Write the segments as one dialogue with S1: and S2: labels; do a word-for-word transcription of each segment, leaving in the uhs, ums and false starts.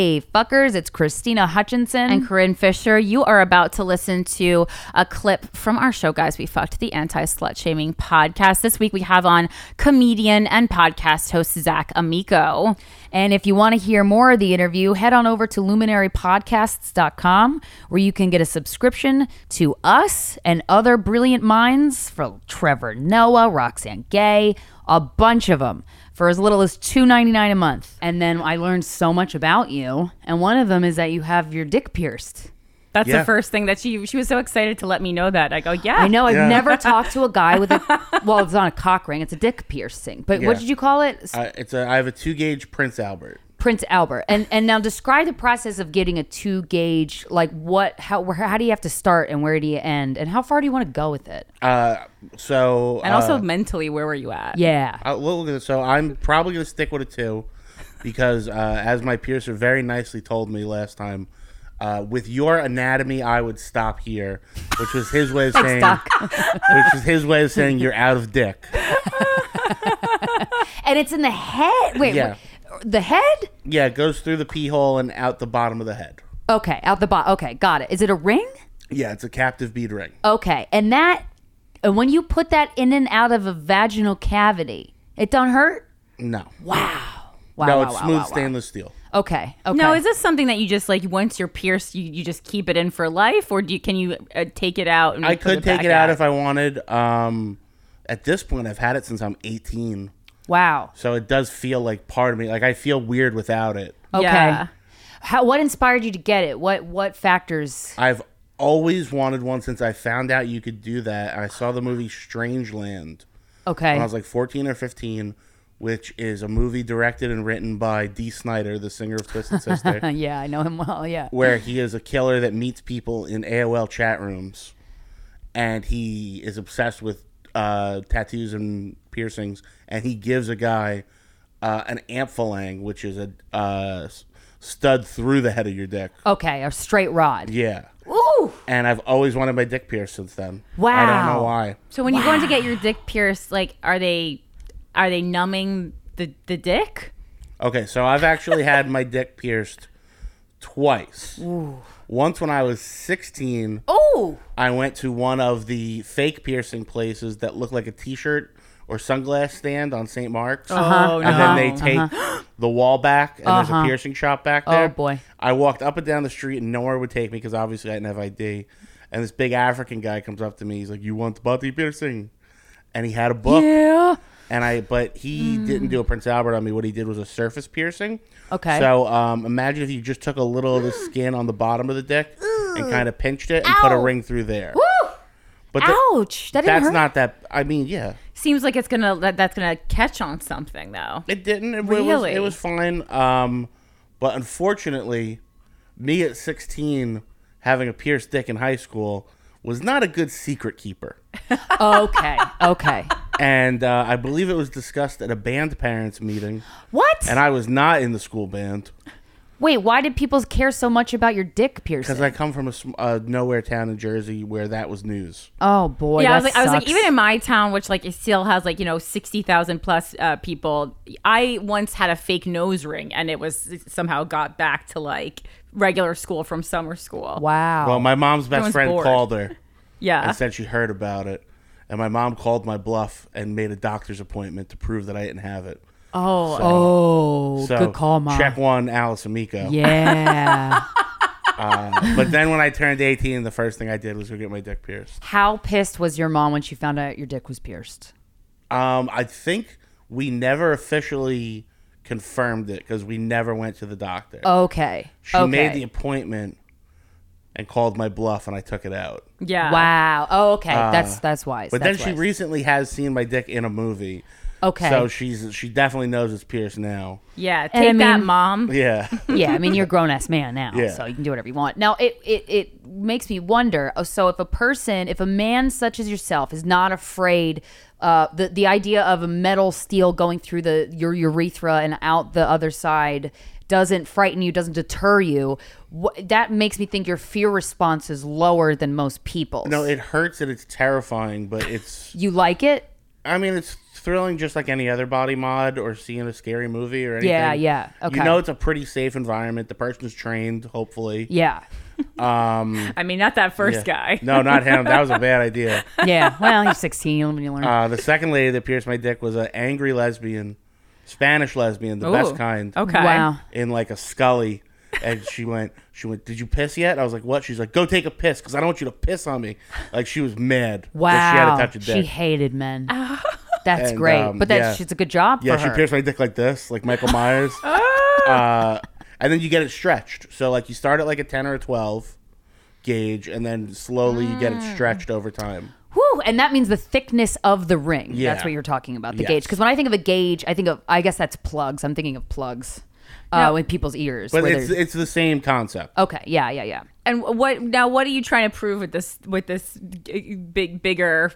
S1: Hey, fuckers, it's Christina Hutchinson
S2: and Corinne Fisher. You are about to listen to a clip from our show, Guys We Fucked, the Anti-Slut Shaming podcast. This week we have on comedian and podcast host Zach Amico.
S1: And if you want to hear more of the interview, head on over to luminary podcasts dot com, where you can get a subscription to us and other brilliant minds from Trevor Noah, Roxanne Gay, a bunch of them, for as little as two dollars and ninety-nine cents a month. And then I learned so much about you, and one of them is that you have your dick pierced.
S2: That's
S3: Yeah.
S2: the first thing that she she was so excited to let me know that. I go, yeah.
S1: I know. I've
S3: Yeah.
S1: never talked to a guy with a, well, it's not a cock ring. It's a dick piercing. But
S3: Yeah.
S1: what did you call it?
S3: Uh, it's a. I have a two gauge Prince Albert.
S1: Prince Albert. And and now describe the process of getting a two gauge. Like what, how, where, how do you have to start and where do you end? And how far do you want to go with it?
S3: Uh, so
S2: And also
S3: uh,
S2: mentally, where were you at?
S1: Yeah.
S3: I, well, so I'm probably gonna stick with a two, because uh, as my piercer very nicely told me last time, uh, with your anatomy, I would stop here, which was his way of saying, which is his way of saying you're out of dick.
S1: And it's in the head. Wait,
S3: Yeah.
S1: wait, the head?
S3: Yeah, it goes through the pee hole and out the bottom of the head.
S1: Okay, out the bottom. Okay, got it. Is it a ring?
S3: Yeah, it's a captive bead ring.
S1: Okay, and that, and when you put that in and out of a vaginal cavity, it don't hurt?
S3: No,
S1: Wow. Wow.
S3: no,
S1: wow,
S3: it's
S1: wow,
S3: smooth
S1: wow, wow.
S3: stainless steel.
S1: Okay. Okay.
S2: No, is this something that you just like once you're pierced, you, you just keep it in for life, or do you, can you uh, take it out? And
S3: I
S2: put
S3: could
S2: it
S3: take
S2: back
S3: it out
S2: out
S3: if I wanted. Um, at this point, I've had it since I'm eighteen.
S1: Wow.
S3: So it does feel like part of me. Like I feel weird without it.
S1: Okay.
S2: Yeah.
S1: How? What inspired you to get it? What? What factors?
S3: I've always wanted one since I found out you could do that. I saw the movie Strangeland
S1: Okay.
S3: when I was like fourteen or fifteen, which is a movie directed and written by Dee Snider, the singer of Twisted Sister,
S1: Yeah, I know him well. Yeah.
S3: where he is a killer that meets people in A O L chat rooms, and he is obsessed with uh, tattoos and piercings, and he gives a guy uh, an amphalang, which is a uh, stud through the head of your dick.
S1: Okay, a straight rod.
S3: Yeah.
S1: Ooh.
S3: And I've always wanted my dick pierced since then. I don't
S1: Wow.
S3: know why.
S2: So when you're going to get your dick pierced, like, are they are they numbing the the dick?
S3: Okay, so I've actually had my dick pierced twice.
S1: Ooh.
S3: Once when I was sixteen,
S1: Ooh.
S3: I went to one of the fake piercing places that looked like a t-shirt or sunglass stand on Saint Mark's.
S2: Oh,
S3: And then they take the wall back, and there's a
S1: Uh-huh.
S3: piercing shop back there.
S1: Oh, boy.
S3: I walked up and down the street, and nowhere would take me because obviously I didn't have I D. And this big African guy comes up to me. He's like, "You want the body piercing?" And he had a book.
S1: Yeah.
S3: And I, but he didn't do a Prince Albert on me. What he did was a surface piercing.
S1: Okay.
S3: So um, imagine if you just took a little of the skin on the bottom of the dick and kind of pinched it and put a
S1: Ow.
S3: ring through there.
S1: Woo.
S3: But the-
S1: Ouch. That didn't
S3: that's
S1: hurt.
S3: not that. I mean, yeah,
S2: Seems like it's gonna that, that's gonna catch on something though.
S3: it didn't. It,
S2: Really?
S3: was, it was fine. Um, but unfortunately, me at sixteen having a pierced dick in high school was not a good secret keeper.
S1: Okay. Okay.
S3: And uh, I believe it was discussed at a band parents meeting,
S1: What?
S3: and I was not in the school band.
S1: Wait, why did people care so much about your dick piercing?
S3: Because I come from a sm- uh, nowhere town in Jersey where that was news.
S1: Oh boy.
S2: yeah, I
S1: that
S2: was like, I was like,
S1: sucks.
S2: even in my town, which like it still has like you know sixty thousand plus uh, people. I once had a fake nose ring, and it was it somehow got back to like regular school from summer school.
S1: Wow.
S3: Well, my mom's best
S2: Everyone's
S3: friend
S2: bored.
S3: called her
S2: Yeah.
S3: and said she heard about it. And my mom called my bluff and made a doctor's appointment to prove that I didn't have it.
S2: Oh.
S1: oh,
S3: So
S1: good call, Mom.
S3: check one, Alice Amico.
S1: Yeah.
S3: Uh, but then when I turned eighteen, the first thing I did was go get my dick pierced.
S1: How pissed was your mom when she found out your dick was pierced?
S3: Um, I think we never officially confirmed it because we never went to the doctor.
S1: Okay.
S3: She
S1: okay.
S3: made the appointment and called my bluff, and I took it out.
S2: Yeah.
S1: Wow. Oh, okay. that's that's wise.
S3: But
S1: that's
S3: then she
S1: wise.
S3: recently has seen my dick in a movie.
S1: Okay.
S3: So she's she definitely knows it's pierced now.
S2: Yeah.
S1: And
S2: Take
S1: I
S2: that,
S1: mean-
S2: mom.
S3: Yeah.
S1: yeah, I mean, you're a grown ass man now,
S3: Yeah.
S1: so you can do whatever you want. Now, it, it it makes me wonder. oh, So, if a person, if a man such as yourself is not afraid, uh, the the idea of a metal steel going through the your urethra and out the other side doesn't frighten you, doesn't deter you. Wh- that makes me think your fear response is lower than most people's.
S3: No, it hurts and it's terrifying, but it's.
S1: You like it?
S3: I mean, it's thrilling, just like any other body mod or seeing a scary movie or anything.
S1: Yeah, yeah. Okay.
S3: You know, it's a pretty safe environment. The person's trained, hopefully.
S1: Yeah.
S3: Um,
S2: I mean, not that first
S3: yeah.
S2: guy.
S3: No, not him. That was a bad idea.
S1: Yeah. Well, you're sixteen when you learn.
S3: Uh, the second lady that pierced my dick was an angry lesbian, Spanish lesbian, the
S2: Ooh,
S3: best kind.
S2: Okay.
S1: Wow.
S3: In like a Scully. And she went, she went, did you piss yet? I was like, what? She's like, go take a piss because I don't want you to piss on me. Like, she was mad.
S1: Wow.
S3: That she had to touch a
S1: She
S3: dick.
S1: hated men. That's
S3: And,
S1: great.
S3: um,
S1: but that's
S3: yeah.
S1: it's a good job
S3: Yeah,
S1: for
S3: she
S1: her.
S3: pierced my dick like this, like Michael Myers. uh, and then you get it stretched. So, like, you start at like a ten or a twelve gauge, and then slowly you get it stretched over time.
S1: Whew, and that means the thickness of the ring.
S3: Yeah.
S1: That's what you're talking about, the
S3: Yes.
S1: gauge. Because when I think of a gauge, I think of, I guess that's plugs. I'm thinking of plugs uh,
S2: No.
S1: in people's ears.
S3: But
S1: where
S3: it's
S1: they're-
S3: it's the same concept.
S1: okay, yeah, yeah, yeah.
S2: And what now? What are you trying to prove with this? With this g- big, bigger?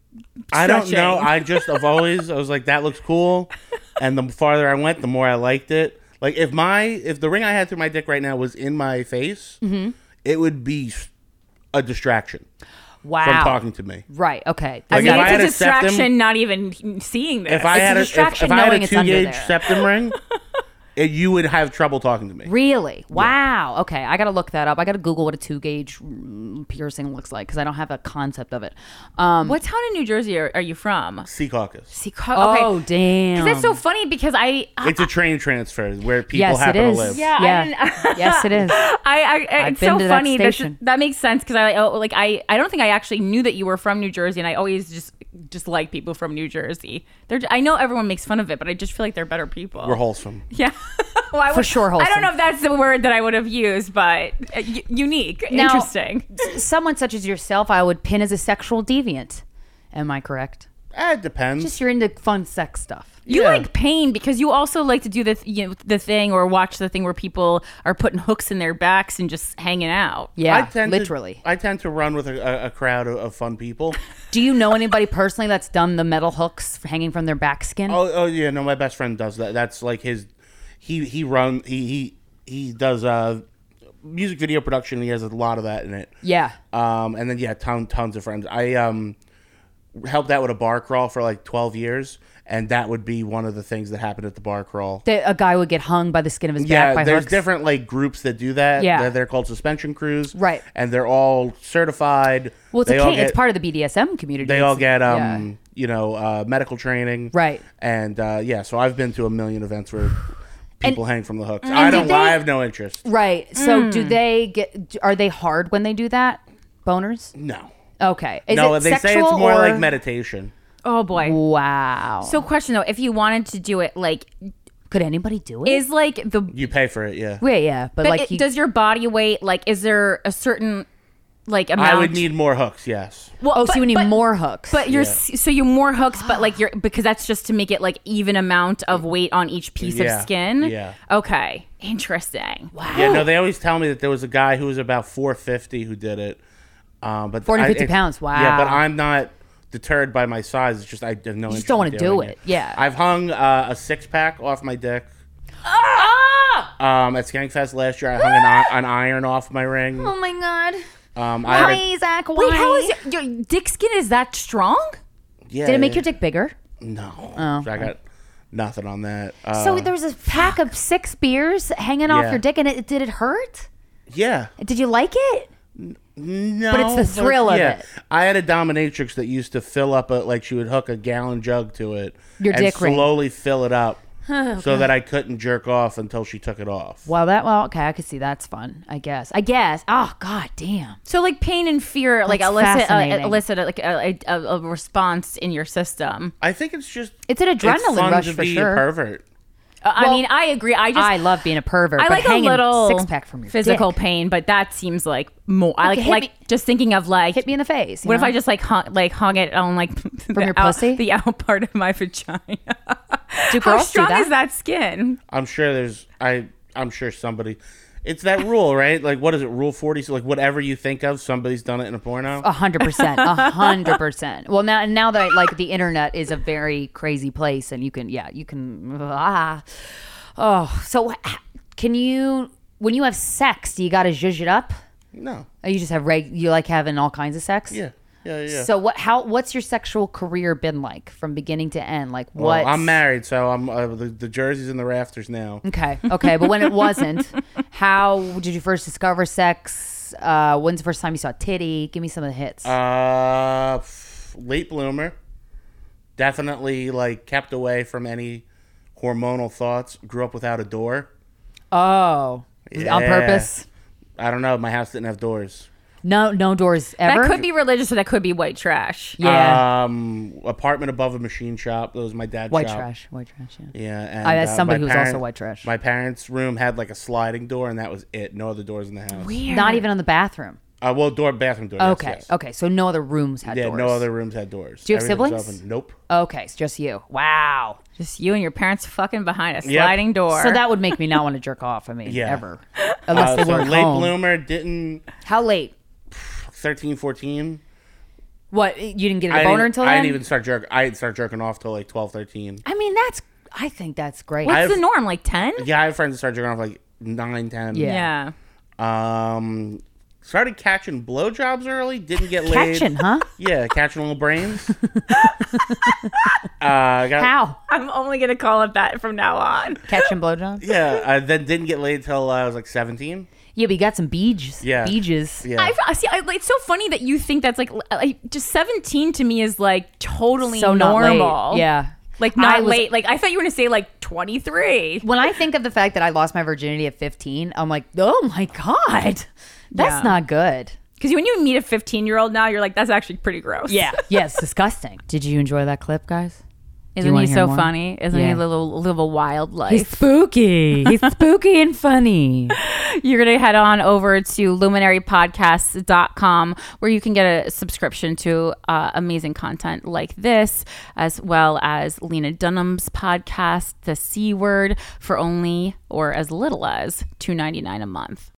S3: I don't know.
S2: stretching?
S3: I just, I've always, I was like, that looks cool. And the farther I went, the more I liked it. Like, if my, if the ring I had through my dick right now was in my face,
S1: Mm-hmm.
S3: it would be a distraction
S1: Wow.
S3: from talking to me.
S1: Right, okay.
S2: I
S3: Like,
S2: mean,
S3: if I
S2: it's
S3: had
S2: a
S3: a septum-
S2: distraction. Not even seeing this.
S3: If I
S1: It's a
S3: had a, if,
S1: distraction
S3: if I had
S1: knowing
S3: a
S1: it's
S3: two
S1: under
S3: gauge
S1: there.
S3: septum ring, it, you would have trouble talking to me.
S1: Really? Wow. Okay, I got to look that up. I got to Google what a two gauge mm, piercing looks like because I don't have a concept of it. Um,
S2: What town in New Jersey are, are you from?
S3: Sea Caucus.
S2: Seaco-
S1: Oh, damn.
S2: Because that's so funny because I. I
S3: It's a train transfer where people
S1: Yes, it
S3: happen to
S1: is.
S3: live.
S2: yeah,
S1: Yeah.
S2: I didn't,
S1: Yes, it is.
S2: I, I
S1: I've
S2: it's
S1: been
S2: so
S1: to that
S2: funny. That's
S1: station.
S2: just- that makes sense because I oh, like I I don't think I actually knew that you were from New Jersey, and I always just just like people from New Jersey. They're I know everyone makes fun of it, but I just feel like they're better people.
S3: We're wholesome.
S2: Yeah. well, I
S1: For
S2: would-
S1: sure
S2: I
S1: wholesome.
S2: don't know if that's the word that I would have used, but uh, u- unique,
S1: Now-
S2: interesting.
S1: Someone such as yourself, I would pin as a sexual deviant. Am I correct?
S3: Eh, it depends.
S1: Just you're into fun sex stuff.
S2: You
S3: Yeah.
S2: like pain because you also like to do the th- you know, the thing or watch the thing where people are putting hooks in their backs and just hanging out.
S1: Yeah,
S3: I tend
S1: literally.
S3: To, I tend to run with a, a, a crowd of, of fun people.
S1: Do you know anybody personally that's done the metal hooks hanging from their back skin?
S3: Oh, oh yeah, no, my best friend does that. That's like his. He he run he he he does uh music video production. He has a lot of that in it.
S1: Yeah.
S3: Um, and then yeah, ton, tons of friends. I um helped out with a bar crawl for like twelve years, and that would be one of the things that happened at the bar crawl.
S1: That a guy would get hung by the skin of his
S3: Yeah,
S1: back by
S3: there's
S1: hooks.
S3: different like groups that do that.
S1: Yeah.
S3: they're, they're called suspension crews.
S1: Right.
S3: and they're all certified.
S1: Well, it's,
S3: they
S1: a
S3: all
S1: kink-
S3: get,
S1: it's part of the B D S M community.
S3: They all
S1: It's-
S3: get um
S1: yeah.
S3: you know uh, medical training.
S1: Right.
S3: And uh, yeah, so I've been to a million events where people hang from the hooks.
S1: and
S3: I
S1: did
S3: don't.
S1: they-
S3: I have no interest.
S1: Right. So
S2: Hmm.
S1: do they get? Are they hard when they do that? Boners?
S3: No.
S1: Okay. Is
S3: no,
S1: it
S3: they say it's
S1: sexual
S3: more
S1: or-
S3: like meditation.
S2: Oh boy.
S1: Wow.
S2: So question though, if you wanted to do it, like,
S1: could anybody do it?
S2: is like the
S3: You pay for it, yeah.
S1: Wait, yeah, but,
S2: but
S1: like
S2: it-
S1: you,
S2: does your body weight like is there a certain like amount?
S3: I would need more hooks, yes.
S2: well,
S1: oh,
S2: but,
S1: so you need
S2: but,
S1: more hooks.
S2: But you're
S3: Yeah.
S2: s so you more hooks, but like you're because that's just to make it like even amount of weight on each piece
S3: Yeah.
S2: of skin.
S3: Yeah.
S2: Okay. Interesting. Wow.
S3: Yeah, no, they always tell me that there was a guy who was about four fifty who did it. Um, but
S1: four hundred fifty
S3: I- it-
S1: pounds,
S3: Yeah, but
S1: wow.
S3: I'm not deterred by my size. It's just I have no
S1: You
S3: interest
S1: just don't
S3: in
S1: want to do
S3: doing
S1: it. Yeah.
S3: I've hung uh, a six pack off my dick.
S2: Ah!
S3: Um, at Skankfest last year, I hung an, i- an iron off my ring.
S1: oh my god.
S3: Um, I had a-
S1: Why, Zach? Why?
S2: Wait, how is your, your dick skin is that strong?
S3: yeah,
S1: Did it make your dick bigger?
S3: No,
S1: Oh.
S3: I got nothing on that. Uh,
S1: So there was a pack of six beers hanging off
S3: Yeah.
S1: your dick, and it did it hurt?
S3: yeah,
S1: Did you like it?
S3: no,
S1: But it's the thrill of
S3: yeah.
S1: it.
S3: I had a dominatrix that used to fill up a like she would hook a gallon jug to it,
S1: Your
S3: and
S1: dick ring.
S3: slowly fill it up, so that I couldn't jerk off until she took it off.
S1: Well, that well, okay, I could see that's fun. I guess. I guess. Oh god, damn.
S2: So like pain and fear like
S1: That's
S2: elicit uh,
S1: fascinating.
S2: elicit a, like a, a, a response in your system.
S3: I think it's just
S1: It's an adrenaline
S3: fun
S1: rush
S3: to
S1: for
S3: be
S1: sure.
S3: a pervert.
S2: Uh, I
S1: Well,
S2: mean, I agree. I just
S1: I love being a pervert.
S2: I
S1: but
S2: like a
S1: hanging
S2: little
S1: six pack from your
S2: physical
S1: dick.
S2: pain, but that seems like more. I like
S1: hit
S2: like
S1: me-
S2: just thinking of like
S1: Hit me in the face. you
S2: what if
S1: know?
S2: I just like hung, like hung it on like from
S1: your pussy?
S2: the out part of my vagina?
S1: Do
S2: How
S1: girls do
S2: strong
S1: that?
S2: is that skin?
S3: I'm sure there's I I'm sure somebody. It's that rule, right? Like what is it? Rule forty. So like whatever you think of, somebody's done it in a porno.
S1: A hundred percent, a hundred percent. Well, now now that like the internet is a very crazy place, and you can, yeah, you can. Ah, oh, so h- can you when you have sex? Do you got to zhuzh it up?
S3: No.
S1: Or you just have reg? You like having all kinds of sex?
S3: Yeah. Yeah, yeah.
S1: So what? How? What's your sexual career been like from beginning to end? Like
S3: Well,
S1: what?
S3: I'm married, so I'm uh, the, the jersey's in the rafters now.
S1: Okay, okay, but when it wasn't, how did you first discover sex? Uh, when's the first time you saw a titty? Give me some of the hits.
S3: Uh, f- late bloomer. Definitely like kept away from any hormonal thoughts. Grew up without a door.
S1: oh, on
S3: Yeah.
S1: purpose?
S3: I don't know. My house didn't have doors.
S1: No, no doors ever.
S2: That could be religious or that could be white trash.
S1: Yeah,
S3: Um, apartment above a machine shop. That was my dad's
S1: white
S3: shop.
S1: trash, white trash. Yeah.
S3: Yeah, and
S1: I, as
S3: uh,
S1: somebody
S3: my
S1: who's
S3: parent-
S1: also white trash.
S3: My parents' room had like a sliding door, and that was it. No other doors in the house.
S2: Weird.
S1: Not even on the bathroom.
S3: Uh, well, door, bathroom door. yes,
S1: Okay,
S3: yes.
S1: okay. So no other rooms had
S3: Yeah,
S1: doors.
S3: no other rooms had doors.
S1: Do you have
S3: Everything was
S1: siblings?
S3: open. Nope.
S1: Okay, it's just you. Wow.
S2: Just you and your parents fucking behind a
S3: Yep.
S2: sliding door.
S1: So that would make me not want to jerk off. I mean,
S3: Yeah.
S1: ever. Unless
S3: Uh,
S1: they
S3: so
S1: weren't
S3: late
S1: home.
S3: bloomer didn't
S1: How late?
S3: thirteen, fourteen.
S1: What? You didn't get a
S3: I
S1: boner
S3: didn't,
S1: until
S3: I
S1: then?
S3: didn't even start jerk. I didn't start jerking off till like twelve, thirteen.
S1: I mean, that's. I think that's great.
S2: What's
S3: I've-
S2: the norm? Like ten?
S3: Yeah, I have friends that started jerking off like nine, ten.
S1: Yeah.
S2: Yeah.
S3: Um, started catching blowjobs early. Didn't get laid.
S1: Catching, huh?
S3: Yeah, catching little brains. uh, got,
S1: How?
S2: I'm only gonna call it that from now on.
S1: Catching blowjobs?
S3: Yeah, uh, then didn't get laid till uh, I was like seventeen.
S1: Yeah, but you got some beads.
S3: Yeah.
S1: Beads.
S3: Yeah.
S2: I see. I, it's so funny that you think that's like, like just seventeen to me is like totally
S1: So not
S2: normal.
S1: late. Yeah.
S2: Like not
S1: I was-
S2: late. Like I thought you were gonna say like twenty-three.
S1: When I think of the fact that I lost my virginity at fifteen, I'm like, oh my God. That's
S2: Yeah.
S1: not good.
S2: Because when you meet a fifteen year old now, you're like, that's actually pretty gross.
S1: Yeah, it's disgusting. Did you enjoy that clip, guys? Do you
S2: Isn't
S1: wanna
S2: he
S1: hear
S2: so
S1: more?
S2: funny? Isn't he
S1: Yeah.
S2: a little live a wild life?
S1: He's spooky. He's spooky and funny.
S2: You're going to head on over to luminary podcasts dot com where you can get a subscription to uh, amazing content like this, as well as Lena Dunham's podcast, The C Word, for only or as little as two ninety-nine a month.